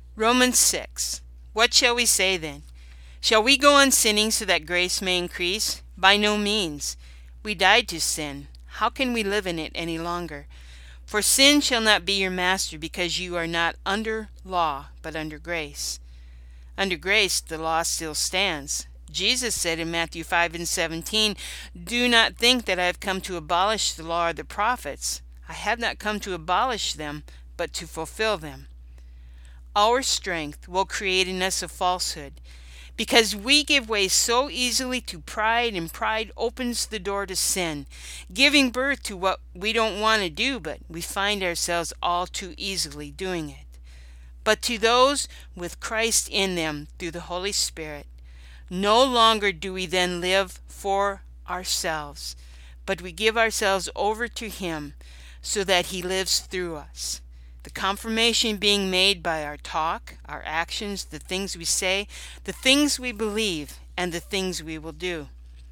Romans 6. What shall we say then? Shall we go on sinning so that grace may increase? By no means. We died to sin. How can we live in it any longer? For sin shall not be your master, because you are not under law, but under grace. Under grace, the law still stands. Jesus said in Matthew 5:17, "Do not think that I have come to abolish the law or the prophets. I have not come to abolish them, but to fulfill them." Our strength will create in us a falsehood, because we give way so easily to pride, and pride opens the door to sin, giving birth to what we don't want to do, but we find ourselves all too easily doing it. But to those with Christ in them through the Holy Spirit, no longer do we then live for ourselves, but we give ourselves over to Him so that He lives through us. The confirmation being made by our talk, our actions, the things we say, the things we believe, and the things we will do.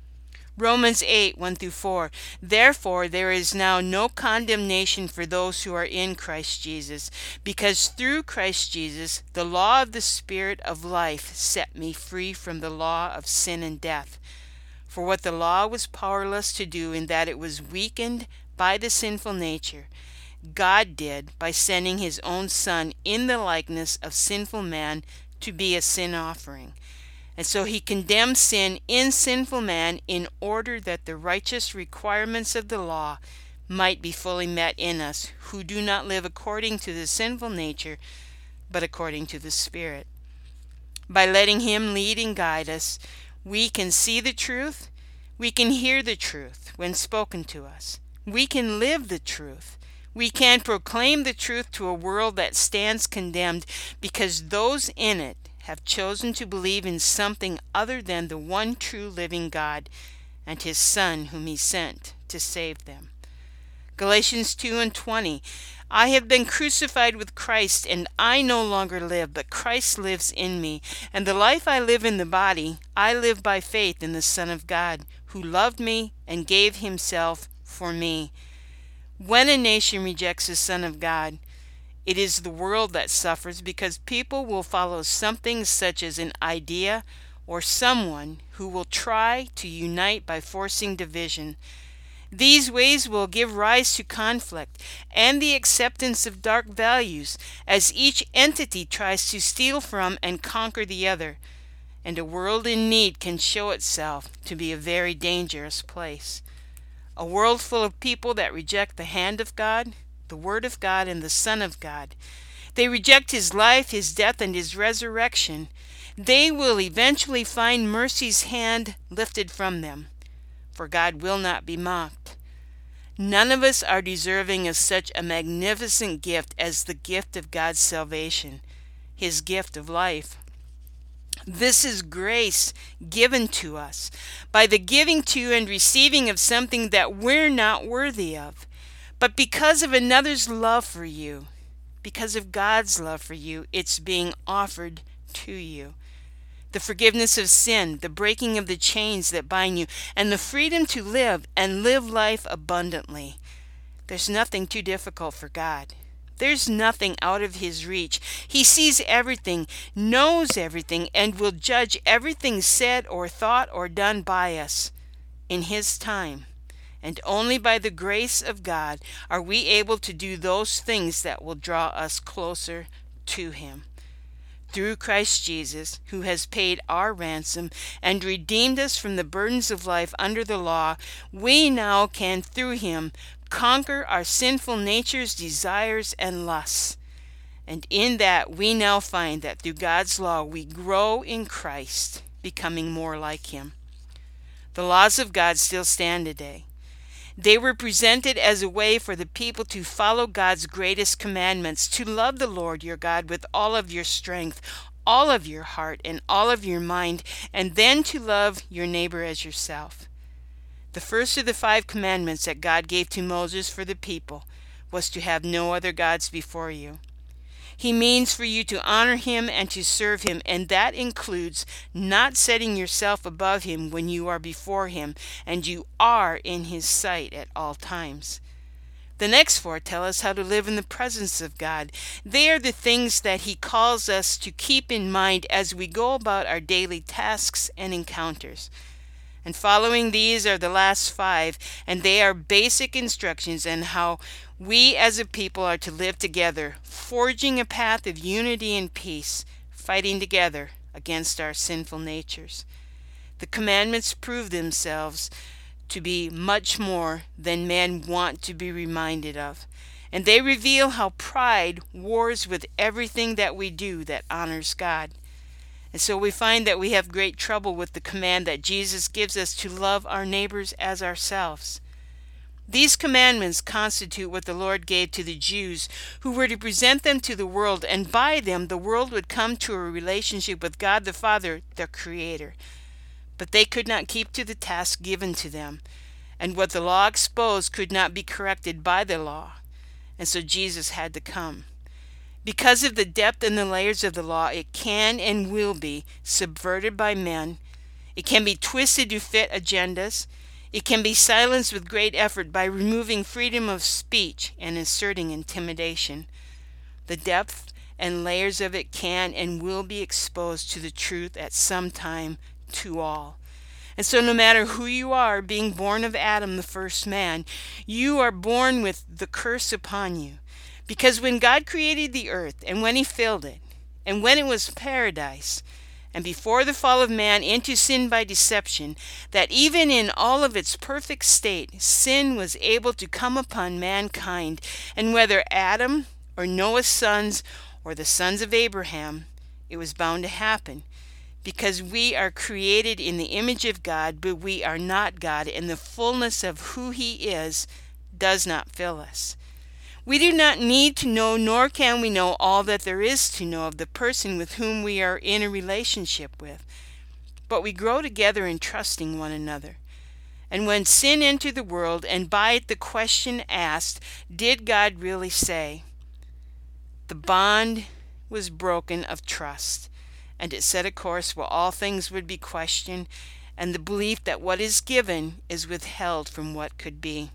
Romans 8:1-4. Therefore there is now no condemnation for those who are in Christ Jesus, because through Christ Jesus the law of the Spirit of life set me free from the law of sin and death. For what the law was powerless to do, in that it was weakened by the sinful nature, God did by sending His own Son in the likeness of sinful man to be a sin offering. And so He condemned sin in sinful man in order that the righteous requirements of the law might be fully met in us, who do not live according to the sinful nature, but according to the Spirit. By letting Him lead and guide us, we can see the truth, we can hear the truth when spoken to us, we can live the truth, we can proclaim the truth to a world that stands condemned, because those in it have chosen to believe in something other than the one true living God and His Son whom He sent to save them. Galatians 2:20. I have been crucified with Christ, and I no longer live, but Christ lives in me. And the life I live in the body, I live by faith in the Son of God, who loved me and gave Himself for me. When a nation rejects the Son of God, it is the world that suffers, because people will follow something such as an idea or someone who will try to unite by forcing division. These ways will give rise to conflict and the acceptance of dark values, as each entity tries to steal from and conquer the other. And a world in need can show itself to be a very dangerous place. A world full of people that reject the hand of God, the Word of God, and the Son of God. They reject His life, His death, and His resurrection. They will eventually find mercy's hand lifted from them, for God will not be mocked. None of us are deserving of such a magnificent gift as the gift of God's salvation, His gift of life. This is grace given to us by the giving to and receiving of something that we're not worthy of. But because of another's love for you, because of God's love for you, it's being offered to you. The forgiveness of sin, the breaking of the chains that bind you, and the freedom to live and live life abundantly. There's nothing too difficult for God. There's nothing out of His reach. He sees everything, knows everything, and will judge everything said or thought or done by us in His time. And only by the grace of God are we able to do those things that will draw us closer to Him. Through Christ Jesus, who has paid our ransom and redeemed us from the burdens of life under the law, we now can, through Him, conquer our sinful nature's desires and lusts. And in that we now find that through God's law we grow in Christ, becoming more like Him. The laws of God still stand today. They were presented as a way for the people to follow God's greatest commandments, to love the Lord your God with all of your strength, all of your heart, and all of your mind, and then to love your neighbor as yourself. The first of the 5 commandments that God gave to Moses for the people was to have no other gods before you. He means for you to honor Him and to serve Him, and that includes not setting yourself above Him when you are before Him and you are in His sight at all times. The next four tell us how to live in the presence of God. They are the things that He calls us to keep in mind as we go about our daily tasks and encounters. And following these are the last five, and they are basic instructions on how we as a people are to live together, forging a path of unity and peace, fighting together against our sinful natures. The commandments prove themselves to be much more than men want to be reminded of, and they reveal how pride wars with everything that we do that honors God. And so we find that we have great trouble with the command that Jesus gives us to love our neighbors as ourselves. These commandments constitute what the Lord gave to the Jews, who were to present them to the world, and by them the world would come to a relationship with God the Father, their Creator. But they could not keep to the task given to them, and what the law exposed could not be corrected by the law. And so Jesus had to come. Because of the depth and the layers of the law, it can and will be subverted by men. It can be twisted to fit agendas. It can be silenced with great effort by removing freedom of speech and inserting intimidation. The depth and layers of it can and will be exposed to the truth at some time to all. And so no matter who you are, being born of Adam, the first man, you are born with the curse upon you. Because when God created the earth, and when He filled it, and when it was paradise, and before the fall of man into sin by deception, that even in all of its perfect state, sin was able to come upon mankind, and whether Adam or Noah's sons or the sons of Abraham, it was bound to happen. Because we are created in the image of God, but we are not God, and the fullness of who He is does not fill us. We do not need to know, nor can we know all that there is to know of the person with whom we are in a relationship with. But we grow together in trusting one another. And when sin entered the world, and by it the question asked, did God really say? The bond was broken of trust, and it set a course where all things would be questioned, and the belief that what is given is withheld from what could be.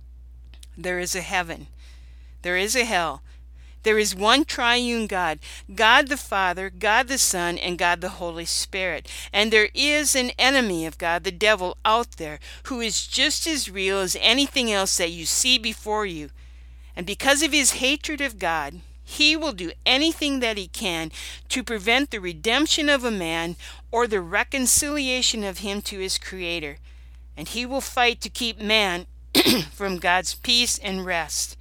There is a heaven. There is a hell. There is one triune God, God the Father, God the Son, and God the Holy Spirit. And there is an enemy of God, the devil, out there, who is just as real as anything else that you see before you. And because of his hatred of God, he will do anything that he can to prevent the redemption of a man or the reconciliation of him to his Creator. And he will fight to keep man from God's peace and rest.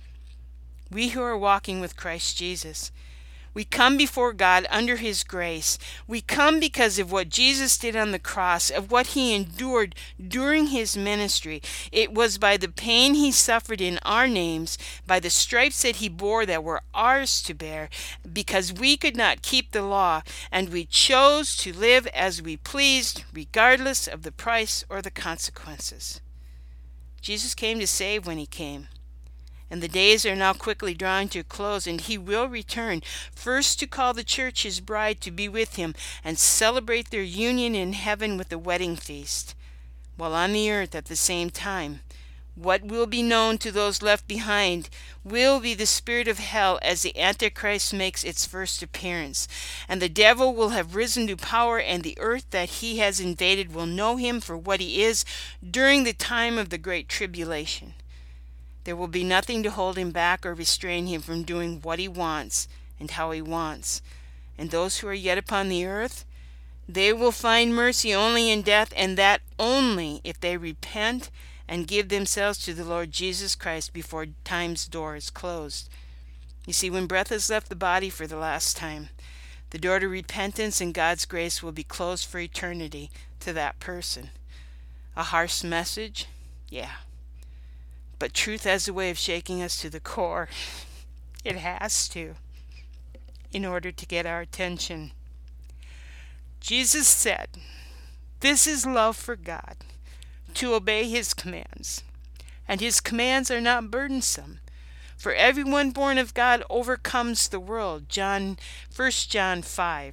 We who are walking with Christ Jesus, we come before God under his grace. We come because of what Jesus did on the cross, of what he endured during his ministry. It was by the pain he suffered in our names, by the stripes that he bore that were ours to bear, because we could not keep the law, and we chose to live as we pleased, regardless of the price or the consequences. Jesus came to save when he came. And the days are now quickly drawing to a close, and he will return, first to call the church his bride to be with him and celebrate their union in heaven with the wedding feast, while on the earth at the same time. What will be known to those left behind will be the spirit of hell as the Antichrist makes its first appearance, and the devil will have risen to power, and the earth that he has invaded will know him for what he is during the time of the great tribulation. There will be nothing to hold him back or restrain him from doing what he wants and how he wants. And those who are yet upon the earth, they will find mercy only in death, and that only if they repent and give themselves to the Lord Jesus Christ before time's door is closed. You see, when breath has left the body for the last time, the door to repentance and God's grace will be closed for eternity to that person. A harsh message? Yeah. But truth has a way of shaking us to the core. It has to, in order to get our attention. Jesus said, "This is love for God, to obey his commands. And his commands are not burdensome. For everyone born of God overcomes the world." 1 John 5.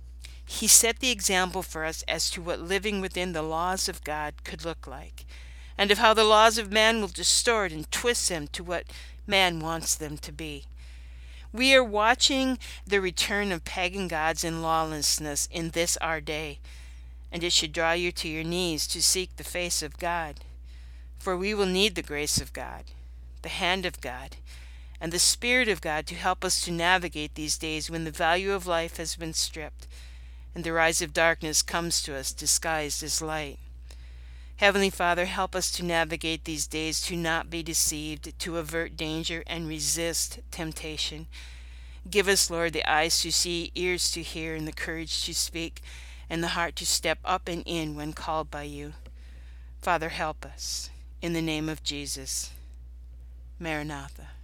He set the example for us as to what living within the laws of God could look like. and of how the laws of man will distort and twist them to what man wants them to be. We are watching the return of pagan gods and lawlessness in this our day, and it should draw you to your knees to seek the face of God. For we will need the grace of God, the hand of God, and the Spirit of God to help us to navigate these days when the value of life has been stripped, and the rise of darkness comes to us disguised as light. Heavenly Father, help us to navigate these days, to not be deceived, to avert danger and resist temptation. Give us, Lord, the eyes to see, ears to hear, and the courage to speak, and the heart to step up and in when called by you. Father, help us. In the name of Jesus. Maranatha.